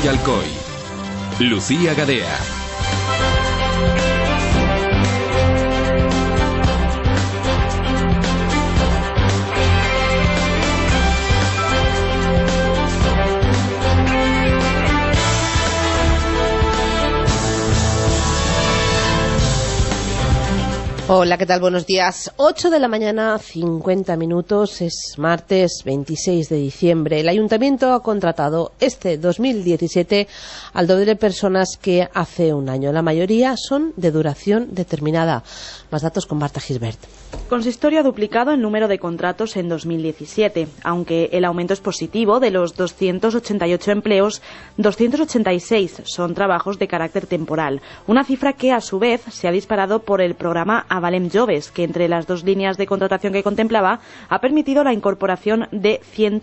Alcoy Alcoy. Lucía Gadea. Hola, ¿qué tal? Buenos días. 8 de la mañana, 50 minutos, es martes 26 de diciembre. El Ayuntamiento ha contratado este 2017 al doble de personas que hace un año. La mayoría son de duración determinada. Más datos con Marta Gisbert. Consistorio ha duplicado el número de contratos en 2017. Aunque el aumento es positivo, de los 288 empleos, 286 son trabajos de carácter temporal. Una cifra que, a su vez, se ha disparado por el programa Avalem Joves, que entre las dos líneas de contratación que contemplaba ha permitido la incorporación de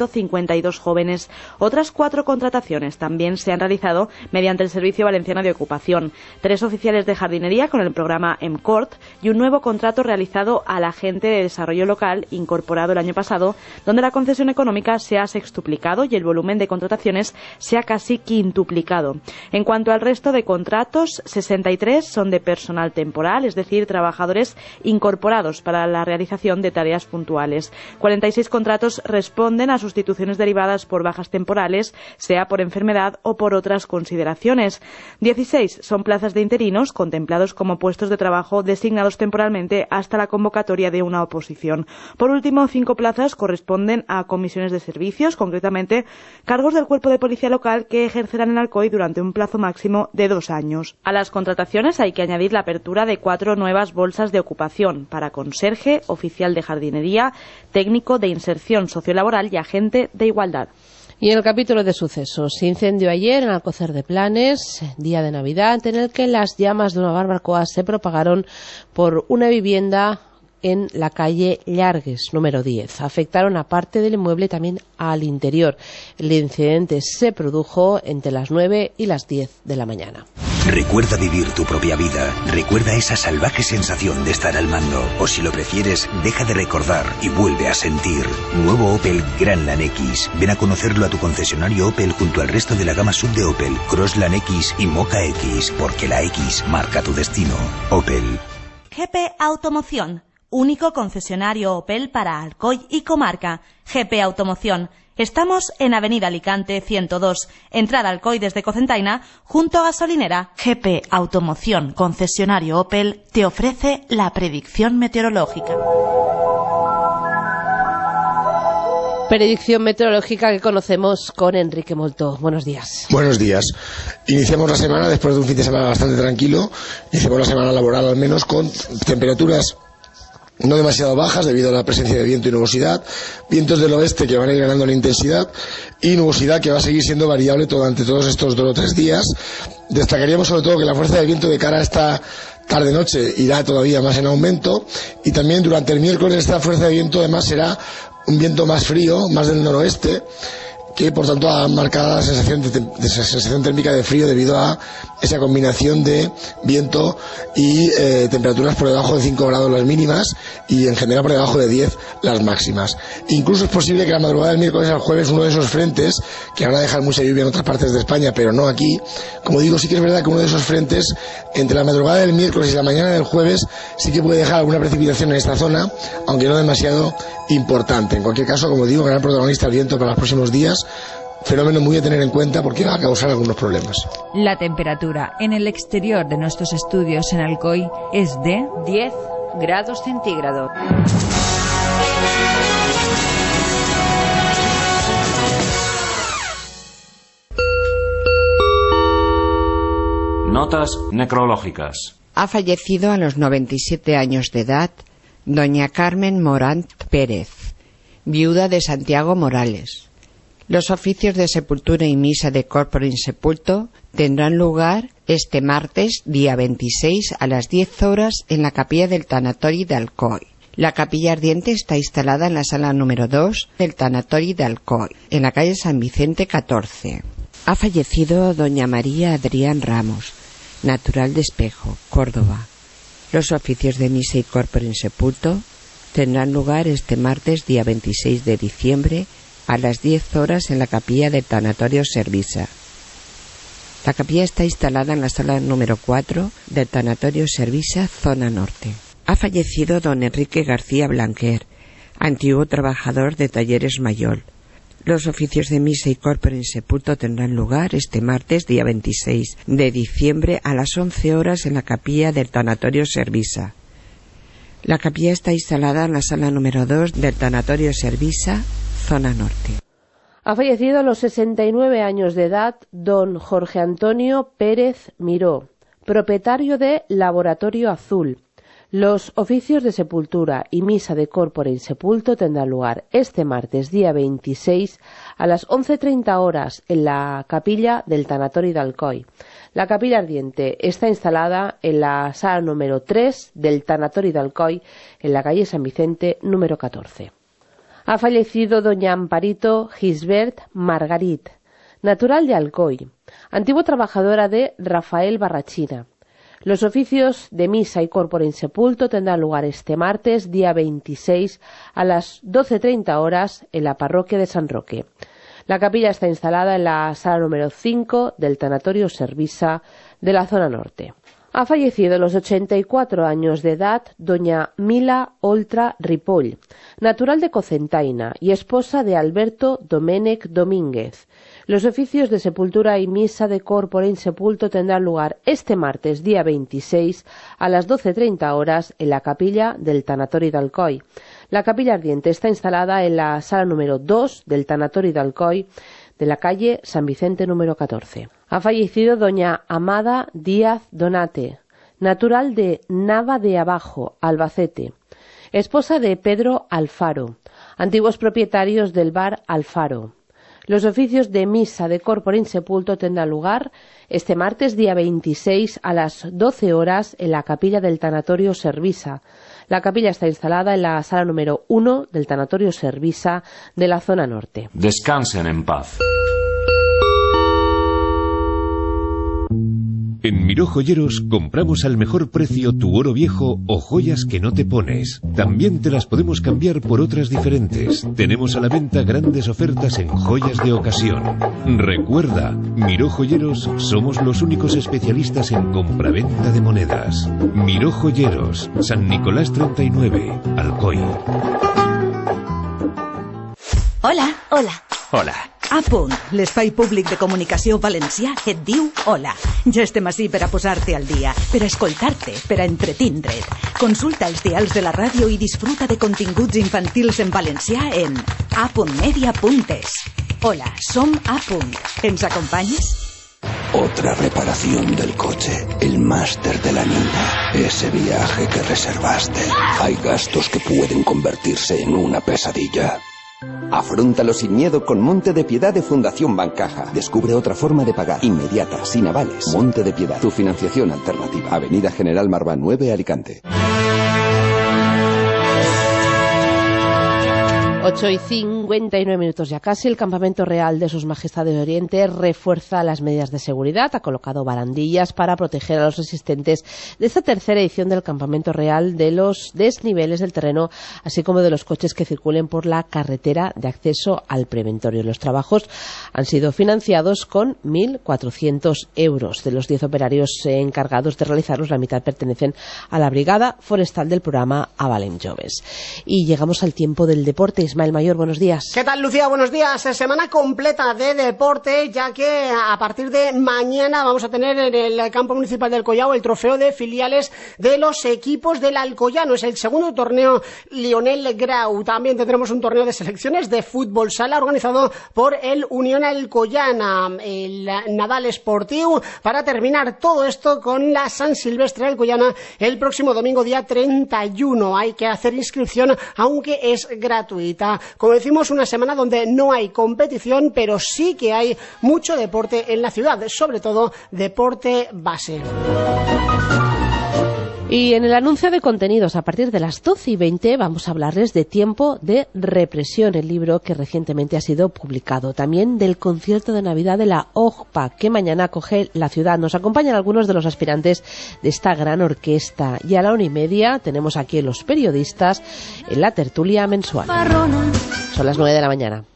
152 jóvenes. Otras 4 contrataciones también se han realizado mediante el Servicio Valenciano de Ocupación. 3 oficiales de jardinería con el programa MCORT y un nuevo contrato realizado al agente de desarrollo local incorporado el año pasado, donde la concesión económica se ha sextuplicado y el volumen de contrataciones se ha casi quintuplicado. En cuanto al resto de contratos, 63 son de personal temporal, es decir, trabajadores incorporados para la realización de tareas puntuales. 46 contratos responden a sustituciones derivadas por bajas temporales, sea por enfermedad o por otras consideraciones. 16 son plazas de interinos contemplados como puestos de trabajo designados temporalmente hasta la convocatoria de una oposición. Por último, 5 plazas corresponden a comisiones de servicios, concretamente cargos del Cuerpo de Policía Local que ejercerán en Alcoy durante un plazo máximo de 2 años. A las contrataciones hay que añadir la apertura de 4 nuevas bolsas de ocupación para conserje, oficial de jardinería, técnico de inserción sociolaboral y agente de igualdad. Y en el capítulo de sucesos, incendio ayer en Alcócer de Planes, día de Navidad, en el que las llamas de una barbacoa se propagaron por una vivienda en la calle Llargues, número 10. Afectaron a parte del inmueble, también al interior. El incidente se produjo entre las 9 y las 10 de la mañana. Recuerda vivir tu propia vida. Recuerda esa salvaje sensación de estar al mando. O si lo prefieres, deja de recordar y vuelve a sentir. Nuevo Opel Grandland X. Ven a conocerlo a tu concesionario Opel junto al resto de la gama sub de Opel, Crossland X y Mocha X, porque la X marca tu destino. Opel. GP Automoción. Único concesionario Opel para Alcoy y comarca. GP Automoción. Estamos en Avenida Alicante 102, entrada Alcoy desde Cocentaina, junto a gasolinera. GP Automoción, concesionario Opel, te ofrece la predicción meteorológica. Predicción meteorológica que conocemos con Enrique Molto. Buenos días. Buenos días. Iniciamos la semana, después de un fin de semana bastante tranquilo, iniciamos la semana laboral al menos con temperaturas no demasiado bajas debido a la presencia de viento y nubosidad, vientos del oeste que van a ir ganando en intensidad y nubosidad que va a seguir siendo variable durante todos estos 2 o 3 días. Destacaríamos sobre todo que la fuerza de viento de cara a esta tarde-noche irá todavía más en aumento y también durante el miércoles esta fuerza de viento además será un viento más frío, más del noroeste, que por tanto ha marcado la sensación térmica de frío debido a esa combinación de viento y temperaturas por debajo de 5 grados las mínimas y en general por debajo de 10 las máximas. Incluso es posible que la madrugada del miércoles al jueves uno de esos frentes, que van a dejar mucha lluvia en otras partes de España, pero no aquí, como digo, sí que es verdad que uno de esos frentes, entre la madrugada del miércoles y la mañana del jueves, sí que puede dejar alguna precipitación en esta zona, aunque no demasiado importante. En cualquier caso, como digo, gran protagonista el viento para los próximos días, fenómeno muy a tener en cuenta porque va a causar algunos problemas. La temperatura en el exterior de nuestros estudios en Alcoy es de 10 grados centígrados. Notas necrológicas. Ha fallecido a los 97 años de edad doña Carmen Morant Pérez, viuda de Santiago Morales. Los oficios de sepultura y misa de corpore insepulto tendrán lugar este martes, día 26, a las 10 horas en la capilla del Tanatori de Alcoy. La capilla ardiente está instalada en la sala número 2 del Tanatori de Alcoy, en la calle San Vicente 14. Ha fallecido doña María Adrián Ramos, natural de Espejo, Córdoba. Los oficios de misa y corpore insepulto tendrán lugar este martes, día 26 de diciembre, a las 10 horas en la capilla del Tanatorio Servisa. La capilla está instalada en la sala número 4 del Tanatorio Servisa, zona norte. Ha fallecido don Enrique García Blanquer, antiguo trabajador de Talleres Mayol. Los oficios de misa y corpore in sepulto tendrán lugar este martes, día 26 de diciembre, a las 11 horas en la capilla del Tanatorio Servisa. La capilla está instalada en la sala número 2 del Tanatorio Servisa, zona norte. Ha fallecido a los 69 años de edad don Jorge Antonio Pérez Miró, propietario de Laboratorio Azul. Los oficios de sepultura y misa de corpore in sepulto tendrán lugar este martes, día 26, a las 11:30 horas en la capilla del Tanatorio de Alcoy. La capilla ardiente está instalada en la sala número 3 del Tanatorio de Alcoy, en la calle San Vicente, número 14. Ha fallecido doña Amparito Gisbert Margarit, natural de Alcoy, antigua trabajadora de Rafael Barrachina. Los oficios de misa y corpore in sepulto tendrán lugar este martes, día 26, a las 12:30 horas en la parroquia de San Roque. La capilla está instalada en la sala número 5 del Tanatorio Servisa de la zona norte. Ha fallecido a los 84 años de edad doña Mila Oltra Ripoll, natural de Cocentaina y esposa de Alberto Domènech Domínguez. Los oficios de sepultura y misa de corpore in sepulto tendrán lugar este martes, día 26, a las 12:30 horas en la capilla del Tanatorio de Alcoy. La capilla ardiente está instalada en la sala número 2 del Tanatorio de Alcoy, de la calle San Vicente número 14. Ha fallecido doña Amada Díaz Donate, natural de Nava de Abajo, Albacete, esposa de Pedro Alfaro, antiguos propietarios del bar Alfaro. Los oficios de misa de corpore in sepulto tendrán lugar este martes, día 26, a las 12 horas en la capilla del Tanatorio Servisa. La capilla está instalada en la sala número 1 del Tanatorio Servisa de la zona norte. Descansen en paz. En Miró Joyeros compramos al mejor precio tu oro viejo o joyas que no te pones. También te las podemos cambiar por otras diferentes. Tenemos a la venta grandes ofertas en joyas de ocasión. Recuerda, Miró Joyeros somos los únicos especialistas en compraventa de monedas. Miró Joyeros, San Nicolás 39, Alcoy. Hola. Hola. A punt, l'espai públic de comunicació valencià que et diu hola. Ja estem ací per a posar-te al dia, per a escoltar-te, per a entretindre't. Consulta els dials de la ràdio i disfruta de continguts infantils en valencià en a.media.es. Hola, som A. ¿Ens acompanyes? Otra reparación del coche, el máster de la niña, ese viaje que reservaste. Hay gastos que pueden convertirse en una pesadilla. Afróntalo sin miedo con Monte de Piedad de Fundación Bancaja. Descubre otra forma de pagar, inmediata, sin avales. Monte de Piedad, tu financiación alternativa. Avenida General Marvá 9, Alicante. 8:59 ya casi. El Campamento Real de Sus Majestades de Oriente refuerza las medidas de seguridad. Ha colocado barandillas para proteger a los asistentes de esta tercera edición del Campamento Real de los desniveles del terreno, así como de los coches que circulen por la carretera de acceso al preventorio. Los trabajos han sido financiados con 1.400 euros. De los 10 operarios encargados de realizarlos, la mitad pertenecen a la Brigada Forestal del programa Avalem Joves. Y llegamos al tiempo del deporte. Ismael Mayor, buenos días. ¿Qué tal, Lucía? Buenos días. Semana completa de deporte, ya que a partir de mañana vamos a tener en el campo municipal del Collao el trofeo de filiales de los equipos del Alcoyano. Es el segundo torneo Lionel Grau. También tendremos un torneo de selecciones de fútbol sala organizado por el Unión Alcoyana, el Nadal Esportiu, para terminar todo esto con la San Silvestre Alcoyana el próximo domingo, día 31. Hay que hacer inscripción, aunque es gratuita. Como decimos, una semana donde no hay competición, pero sí que hay mucho deporte en la ciudad, sobre todo deporte base. Y en el anuncio de contenidos, a partir de las 12:20, vamos a hablarles de Tiempo de Represión, el libro que recientemente ha sido publicado. También del concierto de Navidad de la OJPA, que mañana acoge la ciudad. Nos acompañan algunos de los aspirantes de esta gran orquesta. Y a la 1:30 tenemos aquí a los periodistas en la tertulia mensual. Son las 9 de la mañana.